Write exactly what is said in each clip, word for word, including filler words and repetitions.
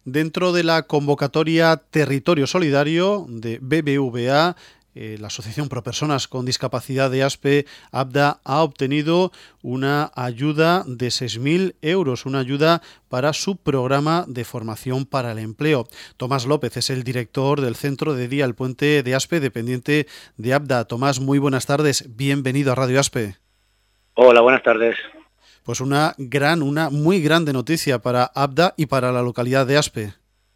Dentro de la convocatoria Territorio Solidario de B B V A, eh, la Asociación Pro Personas con Discapacidad de ASPE, ABDA, ha obtenido una ayuda de seis mil euros, una ayuda para su programa de formación para el empleo. Tomás López es el director del Centro de Día El Puente de ASPE, dependiente de ABDA. Tomás, muy buenas tardes, bienvenido a Radio ASPE. Hola, buenas tardes. Pues una gran, una muy grande noticia para ABDA y para la localidad de ASPE.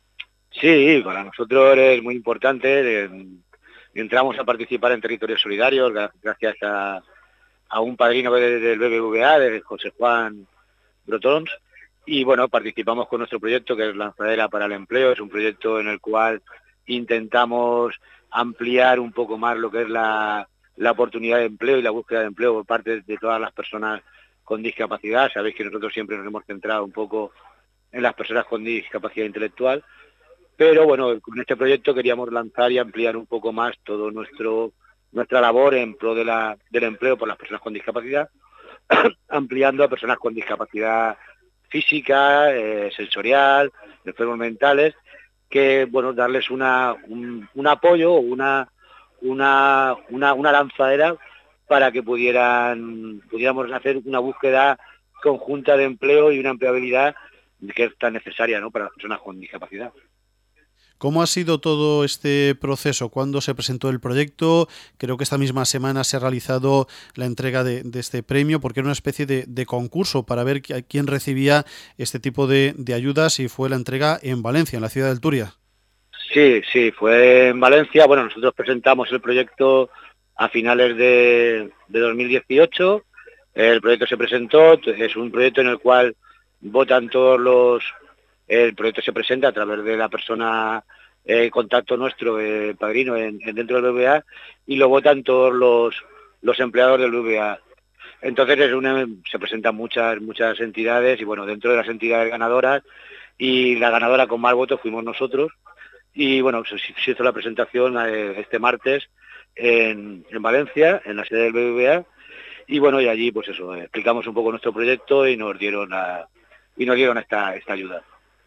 Sí, para nosotros es muy importante. Eh, entramos a participar en Territorios Solidarios gracias a, a un padrino del B B V A, de José Juan Brotons, y bueno, participamos con nuestro proyecto, que es Lanzadera para el Empleo. Es un proyecto en el cual intentamos ampliar un poco más lo que es la, la oportunidad de empleo y la búsqueda de empleo por parte de todas las personas con discapacidad. Sabéis que nosotros siempre nos hemos centrado un poco en las personas con discapacidad intelectual, pero bueno, con este proyecto queríamos lanzar y ampliar un poco más todo nuestro nuestra labor en pro de la, del empleo por las personas con discapacidad, ampliando a personas con discapacidad física, eh, sensorial, enfermos mentales, que bueno, darles una, un, un apoyo o una, una, una, una lanzadera para que pudieran pudiéramos hacer una búsqueda conjunta de empleo y una empleabilidad que es tan necesaria, ¿no?, para las personas con discapacidad. ¿Cómo ha sido todo este proceso? ¿Cuándo se presentó el proyecto? Creo que esta misma semana se ha realizado la entrega de, de este premio, porque era una especie de, de concurso para ver quién recibía este tipo de, de ayudas, y fue la entrega en Valencia, en la ciudad del Turia. Sí, sí, fue en Valencia. Bueno, nosotros presentamos el proyecto a finales de, de dos mil dieciocho. El proyecto se presentó, es un proyecto en el cual votan todos los... El proyecto se presenta a través de la persona, eh, contacto nuestro, eh, padrino, en, en dentro del B B V A, y lo votan todos los, los empleados del B B V A. Entonces es una, se presentan muchas, muchas entidades, y bueno, dentro de las entidades ganadoras, y la ganadora con más votos fuimos nosotros. Y bueno, se, se hizo la presentación eh, este martes en, en Valencia, en la sede del B B V A, y bueno, y allí pues eso, eh, explicamos un poco nuestro proyecto y nos dieron a, y nos dieron esta, esta ayuda.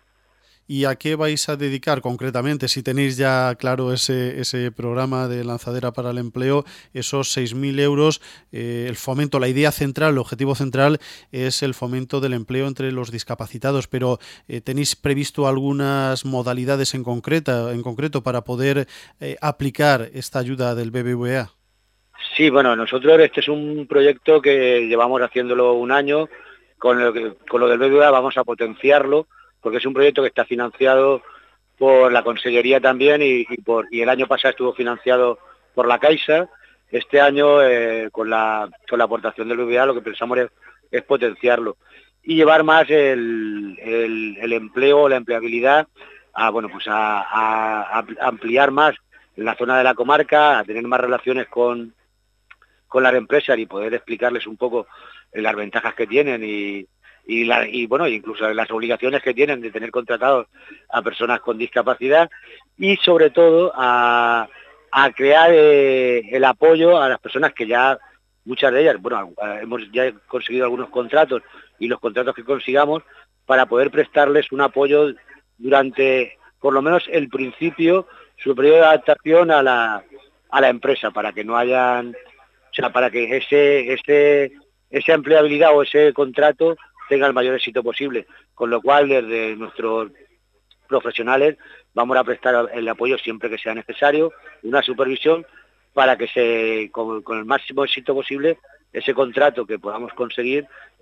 ¿Y a qué vais a dedicar concretamente? Si tenéis ya claro ese, ese programa de lanzadera para el empleo, esos seis mil euros, eh, el fomento, la idea central, el objetivo central es el fomento del empleo entre los discapacitados, pero eh, ¿tenéis previsto algunas modalidades en, concreta, en concreto para poder eh, aplicar esta ayuda del B B V A? Sí, bueno, nosotros este es un proyecto que llevamos haciéndolo un año. Con lo, que, con lo del B B V A vamos a potenciarlo, porque es un proyecto que está financiado por la Consellería también, y, y, por, y el año pasado estuvo financiado por la Caixa. Este año, eh, con, la, con la aportación del B B V A, lo que pensamos es, es potenciarlo y llevar más el, el, el empleo, la empleabilidad, a, bueno, pues a, a, a ampliar más en la zona de la comarca, a tener más relaciones con con las empresas y poder explicarles un poco las ventajas que tienen y, y, la, y bueno, incluso las obligaciones que tienen de tener contratados a personas con discapacidad, y sobre todo a, a crear eh, el apoyo a las personas que ya, muchas de ellas, bueno, hemos ya conseguido algunos contratos, y los contratos que consigamos, para poder prestarles un apoyo durante, por lo menos, el principio, su periodo de adaptación a la, a la empresa, para que no hayan... O sea, para que ese, ese, esa empleabilidad o ese contrato tenga el mayor éxito posible. Con lo cual, desde nuestros profesionales vamos a prestar el apoyo siempre que sea necesario, una supervisión, para que se, con, con el máximo éxito posible, ese contrato que podamos conseguir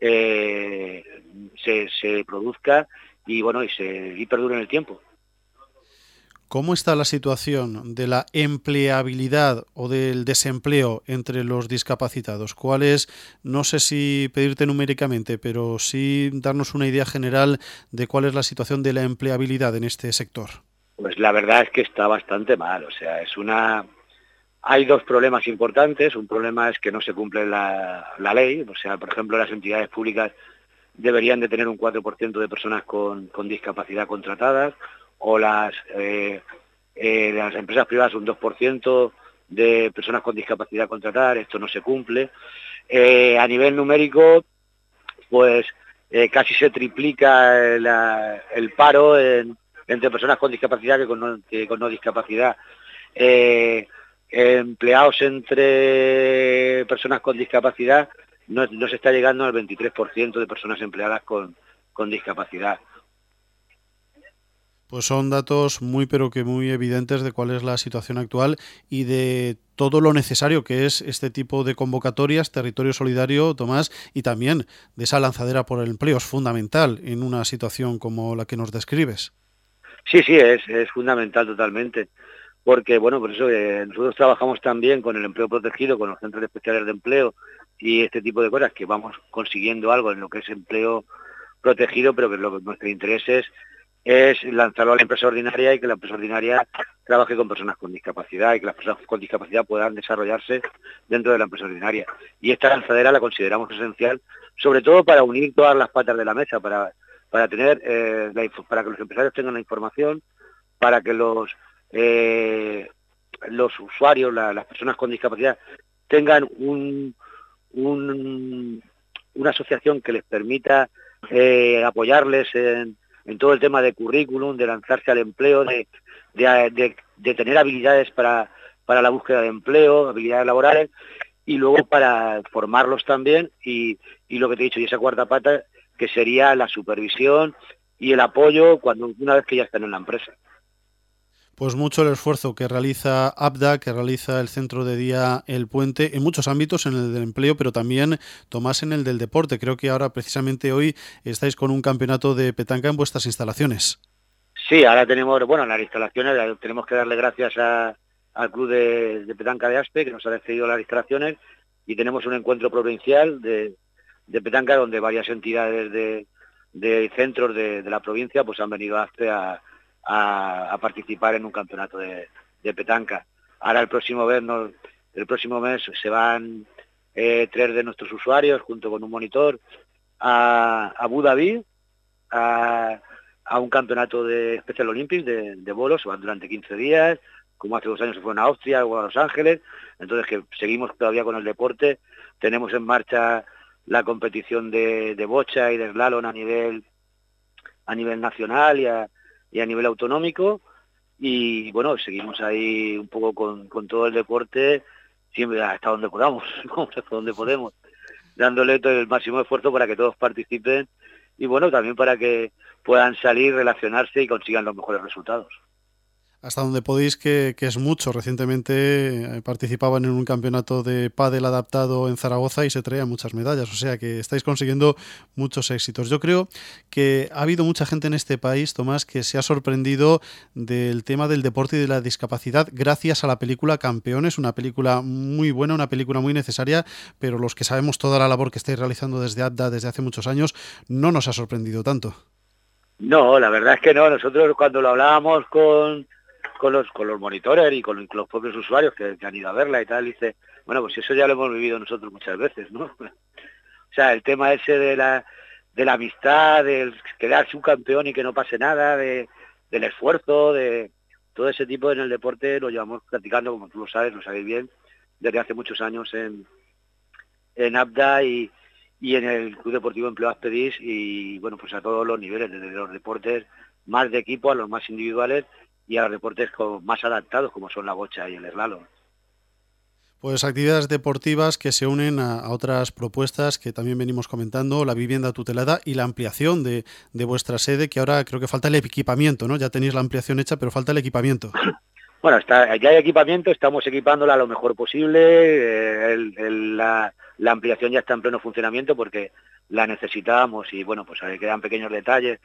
eh, se, se produzca y bueno y se y perdure en el tiempo. ¿Cómo está la situación de la empleabilidad o del desempleo entre los discapacitados? ¿Cuál es, no sé si pedirte numéricamente, pero sí darnos una idea general de cuál es la situación de la empleabilidad en este sector? Pues la verdad es que está bastante mal. O sea, es una... Hay dos problemas importantes. Un problema es que no se cumple la, la ley. O sea, por ejemplo, las entidades públicas deberían de tener un cuatro por ciento de personas con, con discapacidad contratadas, o las, eh, eh, las empresas privadas un dos por ciento de personas con discapacidad contratadas. Esto no se cumple. Eh, a nivel numérico, pues eh, casi se triplica el, el paro en, entre personas con discapacidad que con no, que con no discapacidad. Eh, empleados entre personas con discapacidad, no, no se está llegando al veintitrés por ciento de personas empleadas con, con discapacidad. Pues son datos muy pero que muy evidentes de cuál es la situación actual y de todo lo necesario que es este tipo de convocatorias, territorio solidario, Tomás, y también de esa lanzadera por el empleo. Es fundamental en una situación como la que nos describes. Sí, sí, es, es fundamental totalmente, porque bueno, por eso eh, nosotros trabajamos también con el empleo protegido, con los centros especiales de empleo y este tipo de cosas, que vamos consiguiendo algo en lo que es empleo protegido, pero que lo que nuestro interés es es lanzarlo a la empresa ordinaria y que la empresa ordinaria trabaje con personas con discapacidad y que las personas con discapacidad puedan desarrollarse dentro de la empresa ordinaria. Y esta lanzadera la consideramos esencial, sobre todo para unir todas las patas de la mesa, para, para tener eh, la, para que los empresarios tengan la información, para que los eh, los usuarios, la, las personas con discapacidad, tengan un, un, una asociación que les permita eh, apoyarles en en todo el tema de currículum, de lanzarse al empleo, de, de, de, de tener habilidades para, para la búsqueda de empleo, habilidades laborales, y luego para formarlos también, y, y lo que te he dicho, y esa cuarta pata, que sería la supervisión y el apoyo cuando una vez que ya están en la empresa. Pues mucho el esfuerzo que realiza ABDA, que realiza el Centro de Día El Puente, en muchos ámbitos, en el del empleo, pero también, Tomás, en el del deporte. Creo que ahora, precisamente hoy, estáis con un campeonato de petanca en vuestras instalaciones. Sí, ahora tenemos, bueno, en las instalaciones tenemos que darle gracias a, al Club de, de Petanca de Aspe, que nos ha cedido las instalaciones, y tenemos un encuentro provincial de, de petanca donde varias entidades de, de centros de, de la provincia pues han venido a Aspe a A, a participar en un campeonato de, de petanca. Ahora el próximo mes, no, el próximo mes se van eh, tres de nuestros usuarios junto con un monitor a, a Abu Dhabi a, a un campeonato de Special Olympics de, de bolos, se van durante quince días, como hace dos años se fueron a Austria o a Los Ángeles, entonces que seguimos todavía con el deporte, tenemos en marcha la competición de, de bocha y de slalom a nivel a nivel nacional y a y a nivel autonómico, y bueno, seguimos ahí un poco con, con todo el deporte, siempre hasta donde podamos, hasta donde podemos, dándole todo el máximo esfuerzo para que todos participen, y bueno, también para que puedan salir, relacionarse y consigan los mejores resultados. Hasta donde podéis, que, que es mucho. Recientemente eh, participaban en un campeonato de pádel adaptado en Zaragoza y se traían muchas medallas, o sea que estáis consiguiendo muchos éxitos. Yo creo que ha habido mucha gente en este país, Tomás, que se ha sorprendido del tema del deporte y de la discapacidad gracias a la película Campeones, una película muy buena, una película muy necesaria, pero los que sabemos toda la labor que estáis realizando desde ABDA desde hace muchos años, no nos ha sorprendido tanto. No, la verdad es que no. Nosotros cuando lo hablábamos con con los con los monitores y con los propios usuarios que, que han ido a verla y tal, dice, bueno, pues eso ya lo hemos vivido nosotros muchas veces, ¿no? O sea, el tema ese de la de la amistad, del quedarse un campeón y que no pase nada, de, del esfuerzo, de todo ese tipo en el deporte lo llevamos practicando, como tú lo sabes, lo sabéis bien, desde hace muchos años en, en ABDA y, y en el Club Deportivo Empleo Aspedis, y bueno, pues a todos los niveles, desde los deportes más de equipo a los más individuales y a los deportes con, más adaptados como son la bocha y el slalom. Pues actividades deportivas que se unen a, a otras propuestas que también venimos comentando, la vivienda tutelada y la ampliación de, de vuestra sede, que ahora creo que falta el equipamiento, ¿no? Ya tenéis la ampliación hecha, pero falta el equipamiento. Bueno, está, ya hay equipamiento, estamos equipándola lo mejor posible, eh, el, el, la, la ampliación ya está en pleno funcionamiento porque la necesitamos y bueno, pues ahí quedan pequeños detalles,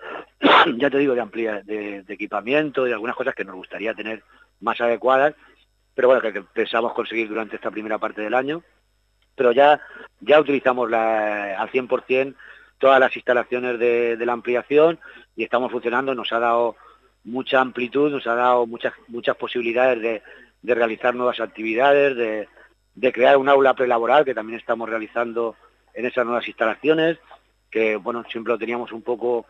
ya te digo, de, amplia, de, de equipamiento y algunas cosas que nos gustaría tener más adecuadas, pero bueno, que, que pensamos conseguir durante esta primera parte del año, pero ya, ya utilizamos la, al cien por ciento todas las instalaciones de, de la ampliación y estamos funcionando, nos ha dado mucha amplitud, nos ha dado muchas muchas posibilidades de, de realizar nuevas actividades, de, de crear un aula prelaboral que también estamos realizando en esas nuevas instalaciones, que bueno, siempre lo teníamos un poco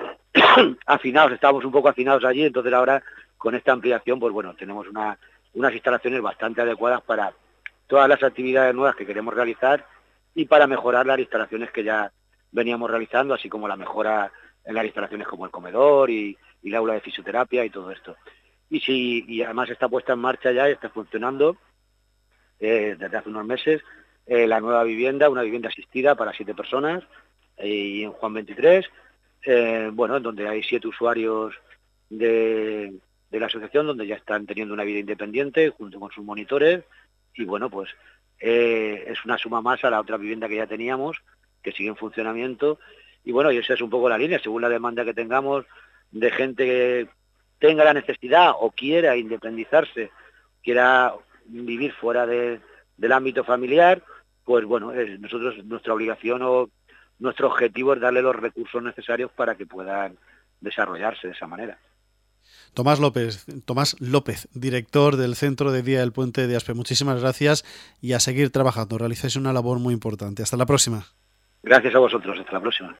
afinados, estábamos un poco afinados allí, entonces ahora con esta ampliación, pues bueno, tenemos una, unas instalaciones bastante adecuadas para todas las actividades nuevas que queremos realizar y para mejorar las instalaciones que ya veníamos realizando, así como la mejora en las instalaciones como el comedor y, y el aula de fisioterapia y todo esto. Y sí, y además está puesta en marcha ya, está funcionando eh, desde hace unos meses, eh, la nueva vivienda, una vivienda asistida para siete personas, eh, y en Juan veintitrés, eh, bueno, donde hay siete usuarios de, de la asociación, donde ya están teniendo una vida independiente junto con sus monitores, y bueno, pues eh, es una suma más a la otra vivienda que ya teníamos, que sigue en funcionamiento, y bueno, y esa es un poco la línea, según la demanda que tengamos de gente que tenga la necesidad o quiera independizarse, quiera vivir fuera de, del ámbito familiar, pues bueno, es nosotros nuestra obligación o nuestro objetivo es darle los recursos necesarios para que puedan desarrollarse de esa manera. Tomás López, Tomás López, director del Centro de Día del Puente de Aspe, muchísimas gracias y a seguir trabajando. Realizáis una labor muy importante. Hasta la próxima. Gracias a vosotros. Hasta la próxima.